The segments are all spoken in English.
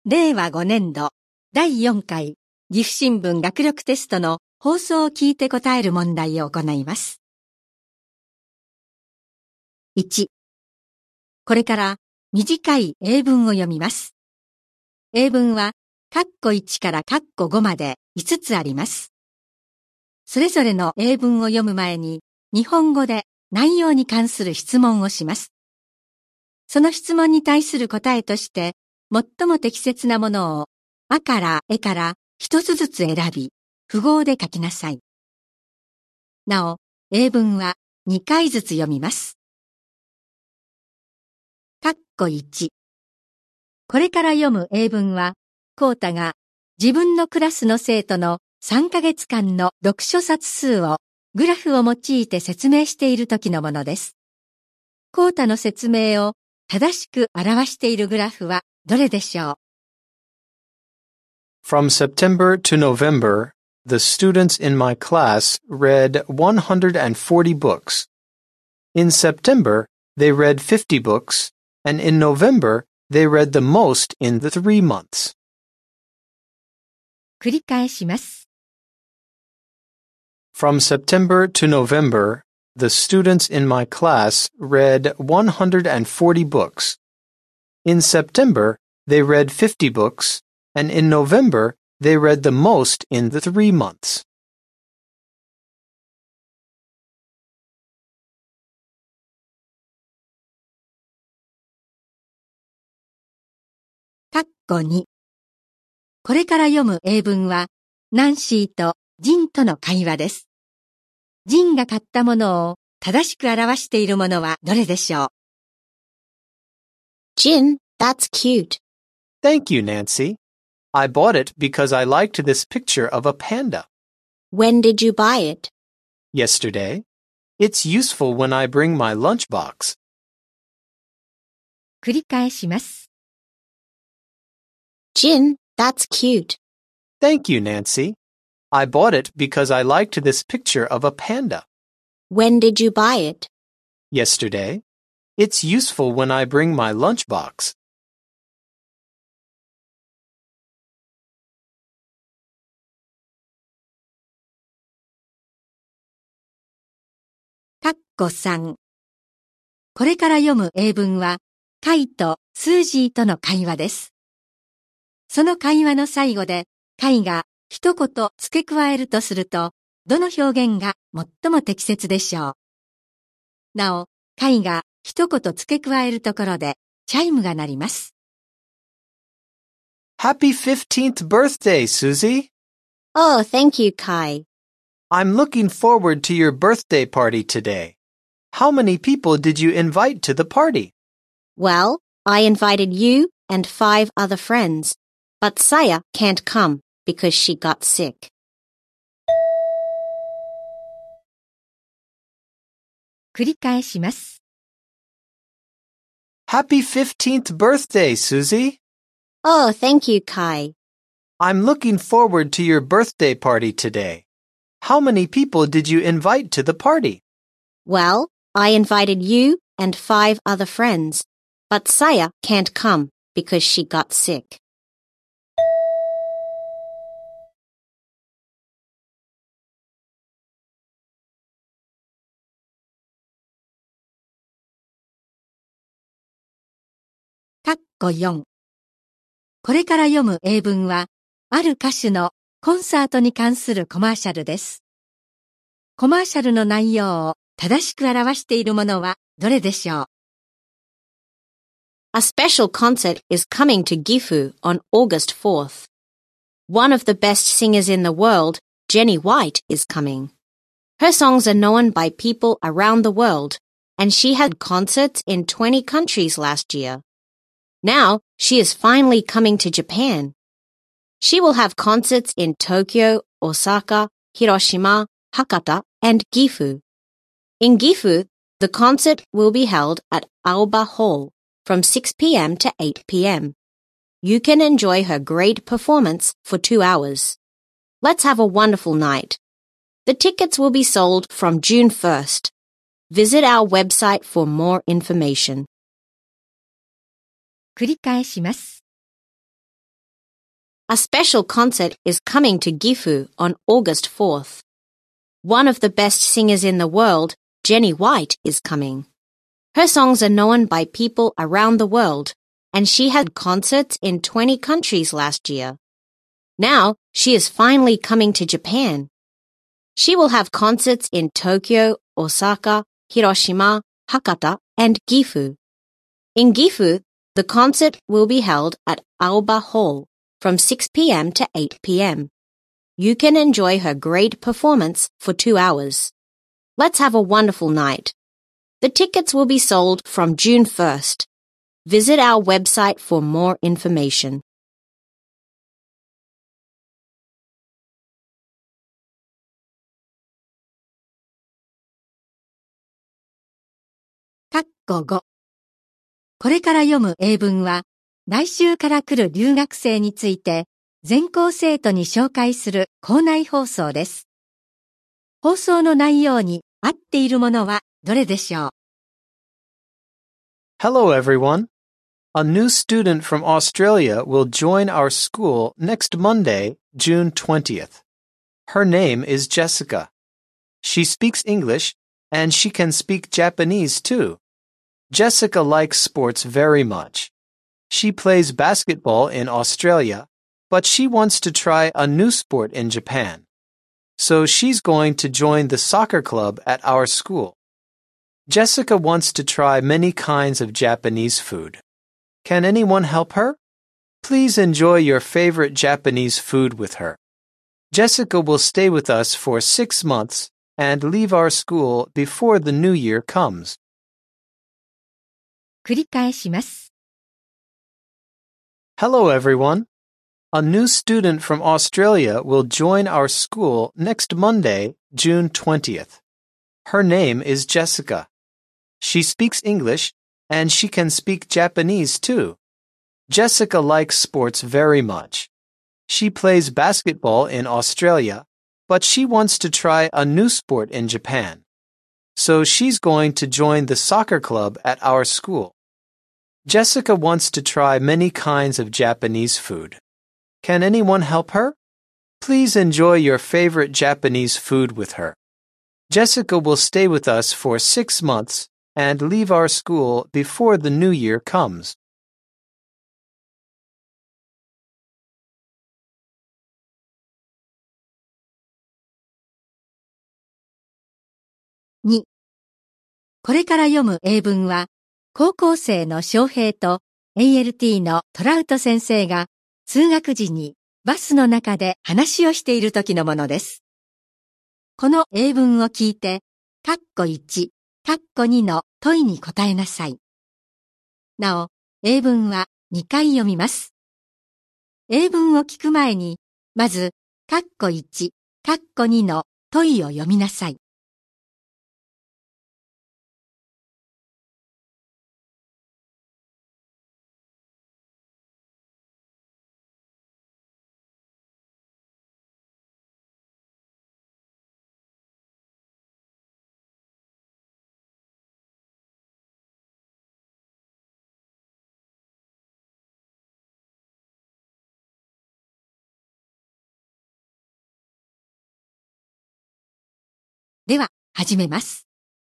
令和5年度第4回岐阜新聞学力テストの放送を聞いて答える問題を行います。1、これから短い英文を読みます。英文は括弧1から括弧5まで5つあります。それぞれの英文を読む前に日本語で内容に関する質問をします。その質問に対する答えとして最も適切なものをあからえから一つずつ選び、符号で書きなさい。なお、英文は2回ずつ読みます。括弧1。これから読む英文は、コウタが自分のクラスの生徒の3ヶ月間の読書冊数をグラフを用いて説明している時のものです。コウタの説明を正しく表しているグラフはどれでしょう？ From September to November, the students in my class read 140 books. In September, they read 50 books, and in November, they read the most in the 3 months. 繰り返します。 From September to November, the students in my class read 140 books. In September, they read 50 books, and in November, they read the most in the 3 months. 括弧2。これから読む英文は、ナンシーとジンとの会話です。ジンが買ったものを正しく表しているものはどれでしょう？ Jin, that's cute. Thank you, Nancy. I bought it because I liked this picture of a panda. When did you buy it? Yesterday. It's useful when I bring my lunchbox. 繰り返します。 Jin, that's cute. Thank you, Nancy. I bought it because I liked this picture of a panda. When did you buy it? Yesterday. It's useful when I bring my lunchbox. 括弧3。これから読む英文は、カイとスージーとの会話です。その会話の最後で、カイが一言付け加えるとすると、どの表現が最も適切でしょう？なお、カイが一言付け加えるところで、チャイムが鳴ります。 Happy 15th birthday, Susie. Oh, thank you, Kai. I'm looking forward to your birthday party today. How many people did you invite to the party? Well, I invited you and 5 other friends, but Saya can't come because she got sick. 繰り返します。 Happy 15th birthday, Susie. Oh, thank you, Kai. I'm looking forward to your birthday party today. How many people did you invite to the party? Well, I invited you and 5 other friends, but Saya can't come because she got sick. 括弧4。これから読む英文は、ある歌手のコンサートに関するコマーシャルです。コマーシャルの内容を正しく表しているものはどれでしょう？ A special concert is coming to Gifu on August 4th. One of the best singers in the world, Jenny White, is coming. Her songs are known by people around the world, and she had concerts in 20 countries last year. Now, she is finally coming to Japan. She will have concerts in Tokyo, Osaka, Hiroshima, Hakata, and Gifu. In Gifu, the concert will be held at Aoba Hall from 6 p.m. to 8 p.m. You can enjoy her great performance for 2 hours. Let's have a wonderful night. The tickets will be sold from June 1st. Visit our website for more information. 繰り返します。 A special concert is coming to Gifu on August 4th. One of the best singers in the world, Jenny White, is coming. Her songs are known by people around the world, and she had concerts in 20 countries last year. Now, she is finally coming to Japan. She will have concerts in Tokyo, Osaka, Hiroshima, Hakata, and Gifu. In Gifu, the concert will be held at Aoba Hall from 6 p.m. to 8 p.m. You can enjoy her great performance for 2 hours. Let's have a wonderful night. The tickets will be sold from June 1st. Visit our website for more information. 5これから読む英文は、来週から来る留学生について全校生徒に紹介する校内放送です。放送の内容に合っているものはどれでしょう？ Hello, everyone. A new student from Australia will join our school next Monday, June 20th. Her name is Jessica. She speaks English, and she can speak Japanese too. Jessica likes sports very much. She plays basketball in Australia, but she wants to try a new sport in Japan. So she's going to join the soccer club at our school. Jessica wants to try many kinds of Japanese food. Can anyone help her? Please enjoy your favorite Japanese food with her. Jessica will stay with us for 6 months and leave our school before the new year comes. 繰り返します。 Hello, everyone. A new student from Australia will join our school next Monday, June 20th. Her name is Jessica. She speaks English, and she can speak Japanese too. Jessica likes sports very much. She plays basketball in Australia, but she wants to try a new sport in Japan. So she's going to join the soccer club at our school. Jessica wants to try many kinds of Japanese food. Can anyone help her? Please enjoy your favorite Japanese food with her. Jessica will stay with us for 6 months and leave our school before the new year comes. 2これから読む英文は、高校生の翔平と ALT のトラウト先生が通学時にバスの中で話をしている時のものです。この英文を聞いて、括弧1、括弧2の問いに答えなさい。なお、英文は2回読みます。英文を聞く前に、まず、括弧1、括弧2の問いを読みなさい。では、始めます。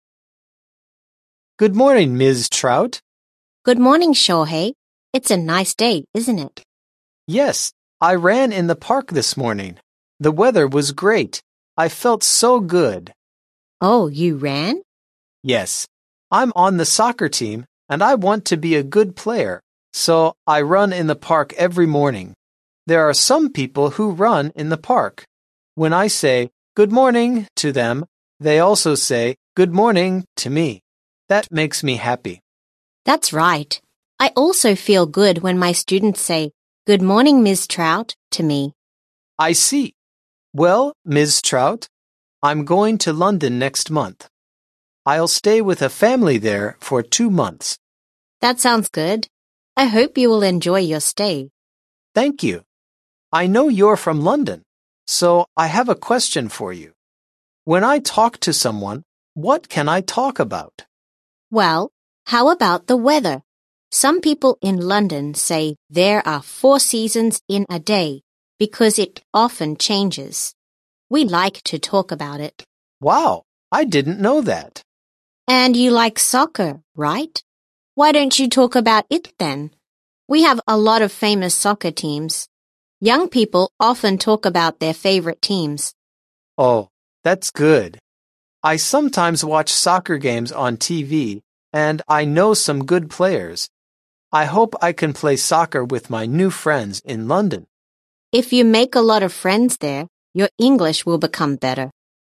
Good morning, Ms. Trout. Good morning, Shohei. It's a nice day, isn't it? Yes, I ran in the park this morning. The weather was great. I felt so good. Oh, you ran? Yes, I'm on the soccer team, and I want to be a good player, so I run in the park every morning. There are some people who run in the park. When I say good morning to them, they also say good morning to me. That makes me happy. That's right. I also feel good when my students say, Good morning, Ms. Trout, to me. I see. Well, Ms. Trout, I'm going to London next month. I'll stay with a family there for 2 months. That sounds good. I hope you will enjoy your stay. Thank you. I know you're from London, so I have a question for you. When I talk to someone, what can I talk about? Well, how about the weather? Some people in London say there are 4 seasons in a day, because it often changes. We like to talk about it. Wow, I didn't know that. And you like soccer, right? Why don't you talk about it then? We have a lot of famous soccer teams. Young people often talk about their favorite teams. Oh, that's good. I sometimes watch soccer games on TV, and I know some good players. I hope I can play soccer with my new friends in London. If you make a lot of friends there, your English will become better.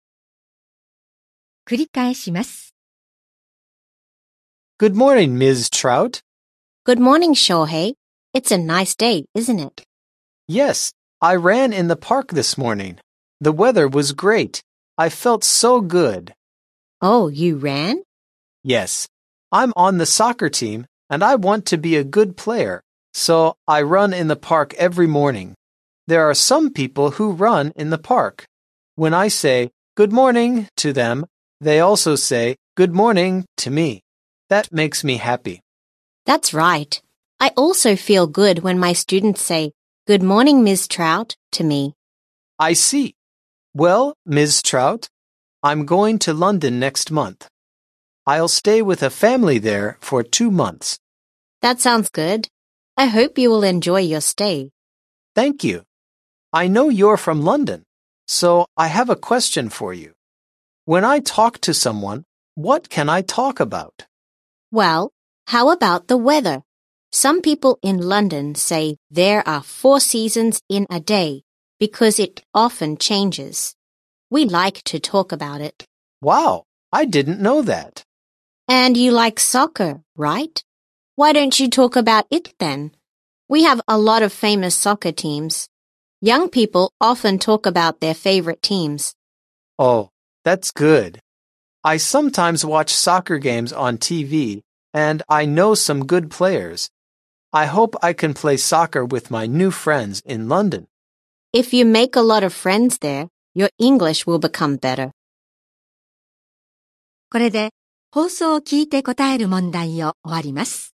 繰り返します。 Good morning, Ms. Trout. Good morning, Shohei. It's a nice day, isn't it? Yes, I ran in the park this morning. The weather was great. I felt so good. Oh, you ran? Yes, I'm on the soccer team, and I want to be a good player, so I run in the park every morning. There are some people who run in the park. When I say good morning to them, they also say good morning to me. That makes me happy. That's right. I also feel good when my students say, "Good morning, Ms. Trout," to me. I see. Well, Ms. Trout, I'm going to London next month. I'll stay with a family there for 2 months. That sounds good. I hope you will enjoy your stay. Thank you. I know you're from London, so I have a question for you. When I talk to someone, what can I talk about? Well, how about the weather? Some people in London say there are 4 seasons in a day because it often changes. We like to talk about it. Wow, I didn't know that. And you like soccer, right? Why don't you talk about it then? We have a lot of famous soccer teams. Young people often talk about their favorite teams. Oh, that's good. I sometimes watch soccer games on TV, and I know some good players. I hope I can play soccer with my new friends in London. If you make a lot of friends there, your English will become better. これで放送を聞いて答える問題を終わります。